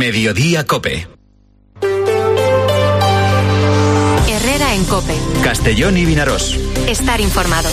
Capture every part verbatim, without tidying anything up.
Mediodía COPE. Herrera en COPE. Castellón y Vinarós. Estar informado.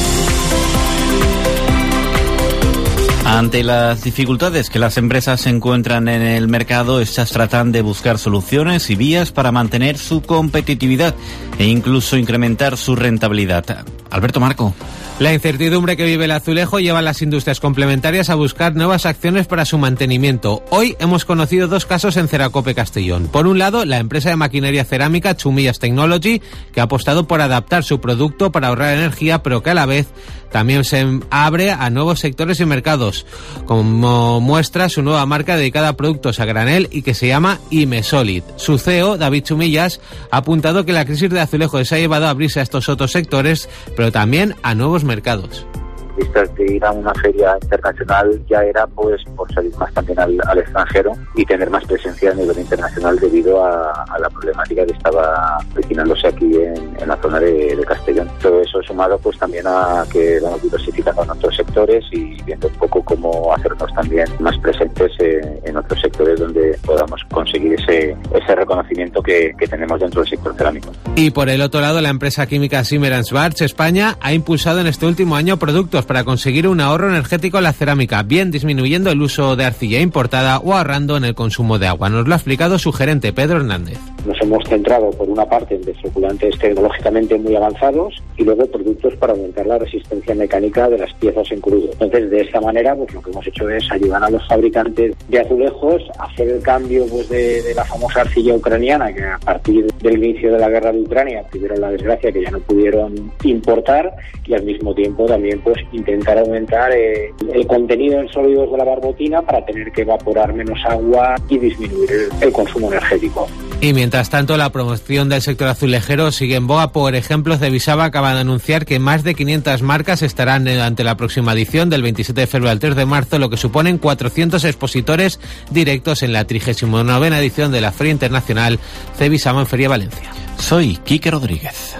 Ante las dificultades que las empresas se encuentran en el mercado, estas tratan de buscar soluciones y vías para mantener su competitividad e incluso incrementar su rentabilidad. Alberto Marco. La incertidumbre que vive el azulejo lleva a las industrias complementarias a buscar nuevas acciones para su mantenimiento. Hoy hemos conocido dos casos en Ceracope Castellón. Por un lado, la empresa de maquinaria cerámica Chumillas Technology, que ha apostado por adaptar su producto para ahorrar energía, pero que a la vez también se abre a nuevos sectores y mercados, como muestra su nueva marca dedicada a productos a granel y que se llama Imesolid. Su C E O, David Chumillas, ha apuntado que la crisis de azulejo les ha llevado a abrirse a estos otros sectores, pero también a nuevos mercados. Vistas de ir a una feria internacional ya era pues por salir más también al, al extranjero y tener más presencia a nivel internacional debido a, a la problemática que estaba originándose aquí en, en la zona de, de Castellón. Todo eso sumado pues también a que vamos diversificando en otros sectores y viendo un poco cómo hacernos también más presentes en, en otros sectores donde podamos conseguir ese, ese reconocimiento que, que tenemos dentro del sector cerámico. Y por el otro lado, la empresa química Siemens Schwarz España ha impulsado en este último año productos para conseguir un ahorro energético en la cerámica, bien disminuyendo el uso de arcilla importada o ahorrando en el consumo de agua. Nos lo ha explicado su gerente, Pedro Hernández. Nos hemos centrado por una parte en desfloculantes tecnológicamente muy avanzados y luego productos para aumentar la resistencia mecánica de las piezas en crudo. Entonces, de esta manera, pues lo que hemos hecho es ayudar a los fabricantes de azulejos a hacer el cambio pues de, de la famosa arcilla ucraniana, que a partir del inicio de la guerra de Ucrania tuvieron la desgracia que ya no pudieron importar, y al mismo tiempo también pues intentar aumentar eh, el contenido en sólidos de la barbotina para tener que evaporar menos agua y disminuir el, el consumo energético. Y mientras tanto, la promoción del sector azulejero sigue en boga. Por ejemplo, Cevisaba acaba de anunciar que más de quinientas marcas estarán ante la próxima edición del veintisiete de febrero al tres de marzo, lo que suponen cuatrocientos expositores directos en la trigésima novena edición de la Feria Internacional Cevisaba en Feria Valencia. Soy Quique Rodríguez.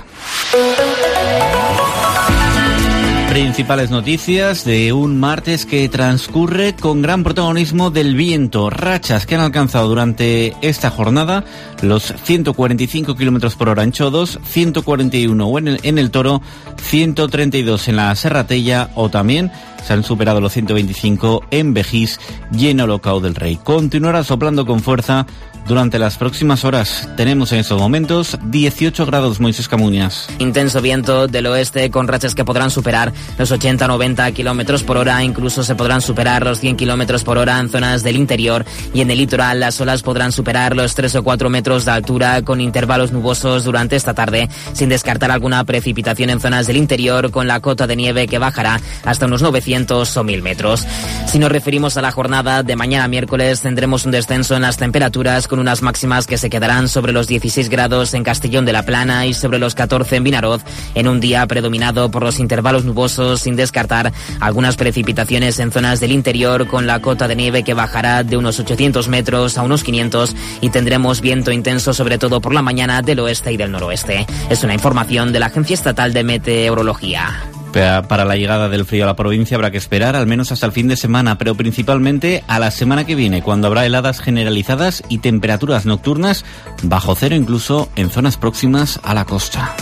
Principales noticias de un martes que transcurre con gran protagonismo del viento. Rachas que han alcanzado durante esta jornada los ciento cuarenta y cinco kilómetros por hora en Chodos, ciento cuarenta y uno en el, en el Toro, ciento treinta y dos en la Serratella, o también se han superado los ciento veinticinco en Vejís y en Olocau del Rey. Continuará soplando con fuerza durante las próximas horas. Tenemos en estos momentos dieciocho grados, Moisés Camuñas. Intenso viento del oeste con rachas que podrán superar los ochenta a noventa kilómetros por hora, incluso se podrán superar los cien kilómetros por hora en zonas del interior, y en el litoral las olas podrán superar los tres o cuatro metros de altura con intervalos nubosos durante esta tarde, sin descartar alguna precipitación en zonas del interior, con la cota de nieve que bajará hasta unos novecientos o mil metros. Si nos referimos a la jornada de mañana miércoles, tendremos un descenso en las temperaturas con unas máximas que se quedarán sobre los dieciséis grados en Castellón de la Plana y sobre los catorce en Vinaroz, en un día predominado por los intervalos nubosos, sin descartar algunas precipitaciones en zonas del interior, con la cota de nieve que bajará de unos ochocientos metros a unos quinientos, y tendremos viento intenso sobre todo por la mañana del oeste y del noroeste. Es una información de la Agencia Estatal de Meteorología. Para la llegada del frío a la provincia habrá que esperar al menos hasta el fin de semana, pero principalmente a la semana que viene, cuando habrá heladas generalizadas y temperaturas nocturnas bajo cero, incluso en zonas próximas a la costa.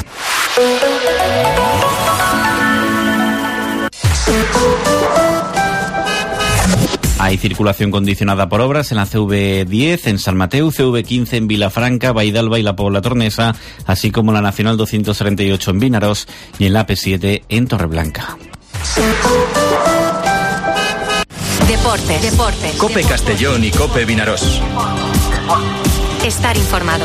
Hay circulación condicionada por obras en la C V diez en San Mateu, C V quince en Vilafranca, Baidalba y la Pobla Tornesa, así como la Nacional doscientos treinta y ocho en Vinarós y en la A P siete en Torreblanca. Deportes. Deportes. COPE Castellón y COPE Vinarós. Estar informado.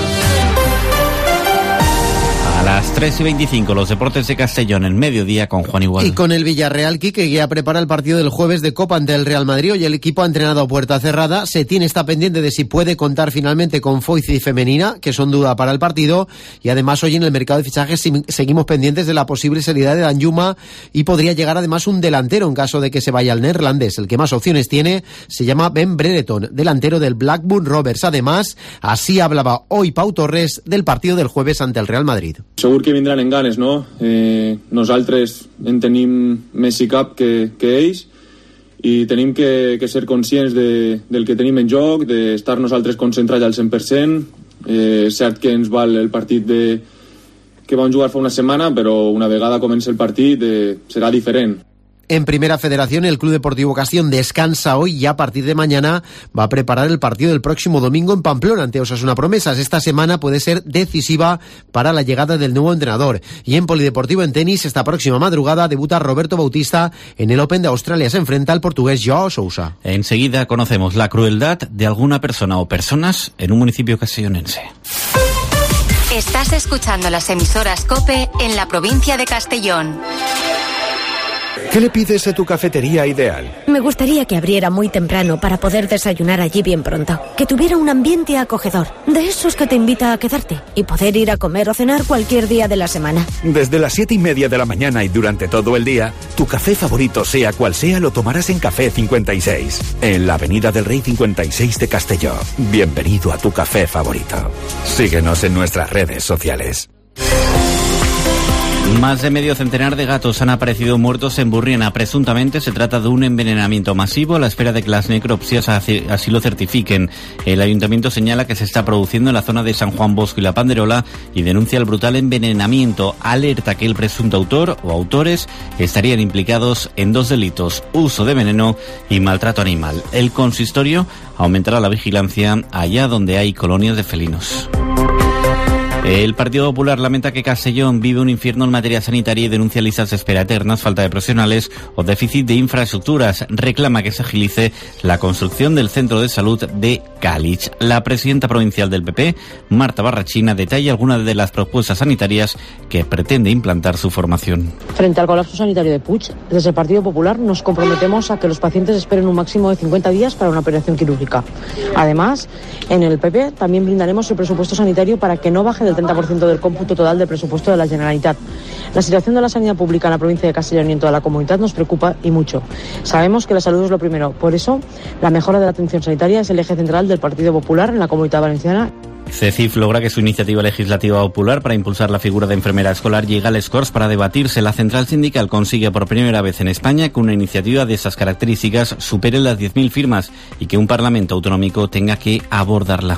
A las tres y veinticinco, los deportes de Castellón en mediodía con Juan Igual. Y con el Villarreal, Quique ya prepara el partido del jueves de Copa ante el Real Madrid. Hoy el equipo ha entrenado a puerta cerrada. Setién está pendiente de si puede contar finalmente con Foyth y Femenina, que son duda para el partido. Y además hoy en el mercado de fichajes seguimos pendientes de la posible salida de Danjuma, y podría llegar además un delantero en caso de que se vaya al neerlandés. El que más opciones tiene se llama Ben Brereton, delantero del Blackburn Rovers. Además, así hablaba hoy Pau Torres del partido del jueves ante el Real Madrid. Segur que vindran en ganes, no? Eh, nosaltres en tenim més cap que, que ells, i tenim que, que ser conscients de, del que tenim en joc, d'estar nosaltres concentrats al cent per cent. Eh, és cert que ens val el partit de, que vam jugar fa una setmana, però una vegada comenci el partit eh, serà diferent. En Primera Federación, el Club Deportivo Castellón descansa hoy y a partir de mañana va a preparar el partido del próximo domingo en Pamplona ante Osasuna Promesas. Esta semana puede ser decisiva para la llegada del nuevo entrenador. Y en Polideportivo, en tenis, esta próxima madrugada debuta Roberto Bautista en el Open de Australia. Se enfrenta al portugués Joao Sousa. Enseguida conocemos la crueldad de alguna persona o personas en un municipio castellonense. Estás escuchando las emisoras COPE en la provincia de Castellón. ¿Qué le pides a tu cafetería ideal? Me gustaría que abriera muy temprano para poder desayunar allí bien pronto. Que tuviera un ambiente acogedor, de esos que te invita a quedarte y poder ir a comer o cenar cualquier día de la semana. Desde las siete y media de la mañana y durante todo el día, tu café favorito, sea cual sea, lo tomarás en Café cincuenta y seis, en la Avenida del Rey cincuenta y seis de Castelló. Bienvenido a tu café favorito. Síguenos en nuestras redes sociales. Más de medio centenar de gatos han aparecido muertos en Burriana. Presuntamente se trata de un envenenamiento masivo a la espera de que las necropsias así lo certifiquen. El ayuntamiento señala que se está produciendo en la zona de San Juan Bosco y La Panderola y denuncia el brutal envenenamiento. Alerta que el presunto autor o autores estarían implicados en dos delitos: uso de veneno y maltrato animal. El consistorio aumentará la vigilancia allá donde hay colonias de felinos. El Partido Popular lamenta que Castellón vive un infierno en materia sanitaria y denuncia listas de espera eternas, falta de profesionales o déficit de infraestructuras. Reclama que se agilice la construcción del centro de salud de Cálich. La presidenta provincial del P P, Marta Barrachina, detalla algunas de las propuestas sanitarias que pretende implantar su formación. Frente al colapso sanitario de Puig, desde el Partido Popular nos comprometemos a que los pacientes esperen un máximo de cincuenta días para una operación quirúrgica. Además, en el P P también brindaremos el presupuesto sanitario para que no baje del treinta por ciento del cómputo total del presupuesto de la Generalitat. La situación de la sanidad pública en la provincia de Castellón y en toda la comunidad nos preocupa y mucho. Sabemos que la salud es lo primero, por eso la mejora de la atención sanitaria es el eje central del Partido Popular en la Comunidad Valenciana. CECIF logra que su iniciativa legislativa popular para impulsar la figura de enfermera escolar llegue a las Corts para debatirse. La central sindical consigue por primera vez en España que una iniciativa de esas características supere las diez mil firmas y que un parlamento autonómico tenga que abordarla.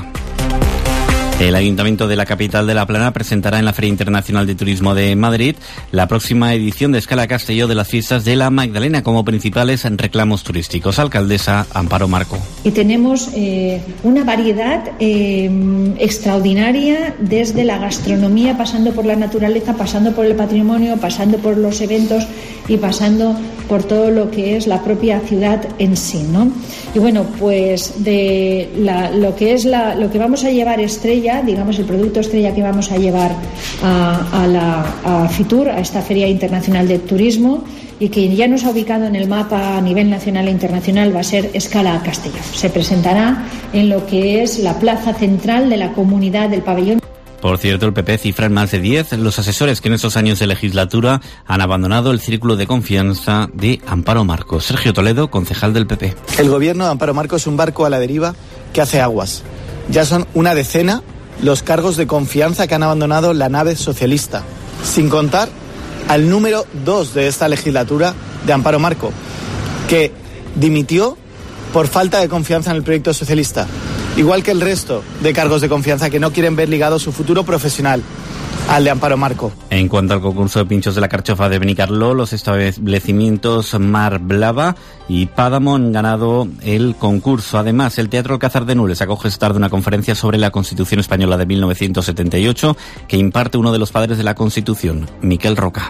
El Ayuntamiento de la capital de La Plana presentará en la Feria Internacional de Turismo de Madrid la próxima edición de Escala Castelló de las fiestas de la Magdalena como principales reclamos turísticos. Alcaldesa Amparo Marco. Y tenemos eh, una variedad eh, extraordinaria, desde la gastronomía, pasando por la naturaleza, pasando por el patrimonio, pasando por los eventos y pasando por todo lo que es la propia ciudad en sí, ¿no? Y bueno, pues de la, lo que es la, lo que vamos a llevar estrella, digamos el producto estrella que vamos a llevar a, a la a FITUR, a esta Feria Internacional de Turismo, y que ya nos ha ubicado en el mapa a nivel nacional e internacional, va a ser Escala Castelló. Se presentará en lo que es la plaza central de la comunidad del pabellón. Por cierto, el P P cifra en más de diez los asesores que en estos años de legislatura han abandonado el círculo de confianza de Amparo Marco. Sergio Toledo, concejal del P P. El gobierno de Amparo Marco es un barco a la deriva que hace aguas. Ya son una decena los cargos de confianza que han abandonado la nave socialista, sin contar al número dos de esta legislatura de Amparo Marco, que dimitió por falta de confianza en el proyecto socialista, igual que el resto de cargos de confianza que no quieren ver ligado su futuro profesional al de Amparo Marco. En cuanto al concurso de pinchos de la Carchofa de Benicarló, los establecimientos Mar Blava y Pádamo han ganado el concurso. Además, el Teatro Alcázar de Nules acoge esta tarde una conferencia sobre la Constitución Española de mil novecientos setenta y ocho que imparte uno de los padres de la Constitución, Miquel Roca.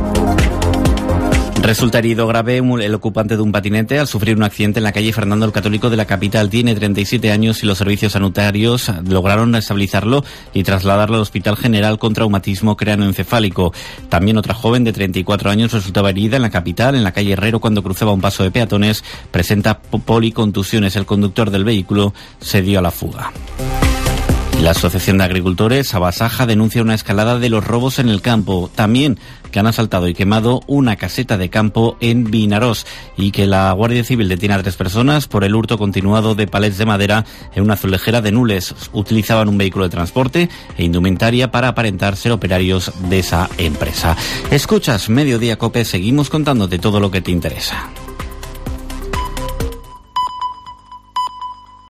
Resulta herido grave el ocupante de un patinete al sufrir un accidente en la calle Fernando el Católico de la capital. Tiene treinta y siete años y los servicios sanitarios lograron estabilizarlo y trasladarlo al Hospital General con traumatismo craneoencefálico. También otra joven de treinta y cuatro años resultaba herida en la capital, en la calle Herrero, cuando cruzaba un paso de peatones. Presenta policontusiones. El conductor del vehículo se dio a la fuga. La Asociación de Agricultores Abasaja denuncia una escalada de los robos en el campo. También que han asaltado y quemado una caseta de campo en Vinarós y que la Guardia Civil detiene a tres personas por el hurto continuado de palets de madera en una azulejera de Nules. Utilizaban un vehículo de transporte e indumentaria para aparentar ser operarios de esa empresa. Escuchas Mediodía Cope, seguimos contándote todo lo que te interesa.